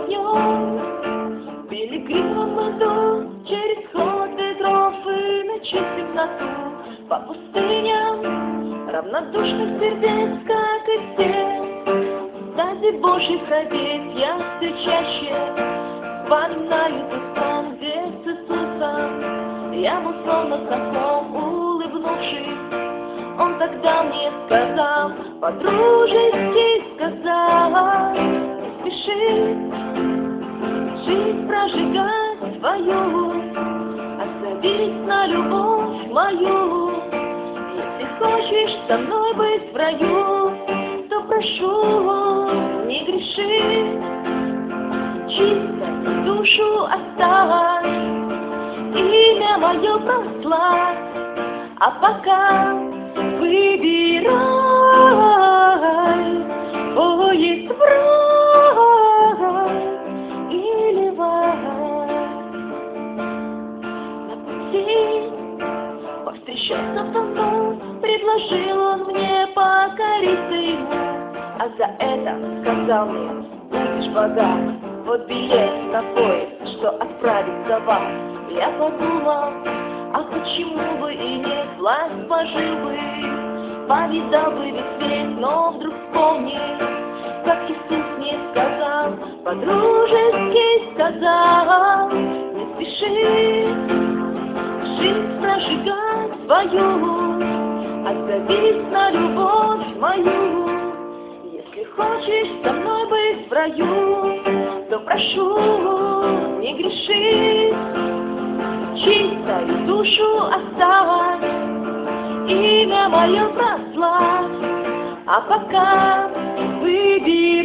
огнем. Пилигримом иду через ход ветров и ночи темноту. По пустыням равнодушных сердец, как и все. Стази Божьих родец я все чаще вспоминаю тот сон, где с Иисусом я был словно знаком, улыбнувшись. Он тогда мне сказал, по-дружески сказал: не спеши жизнь прожигать свою, остановись на любовь мою. Если хочешь со мной быть в раю, то прошу, не греши, чисто душу оставь, имя мое прославь, а пока выбирай, поезд в рай или в ад. На пути повстречался со мной, предложил он мне покориться ему, а за это сказал мне: будешь богат, вот билет на поезд, что отправится в вас. Я подумал, а почему бы и нет, власть пожил бы, повидал бы весь свет, но вдруг вспомнил, как Иисус мне сказал, по-дружески сказал: не спеши жизнь прожигать свою, отзовись на любовь мою. Если хочешь со мной быть в раю, то прошу, не греши, чистую душу оставь, имя мое прославь, а пока выбирай,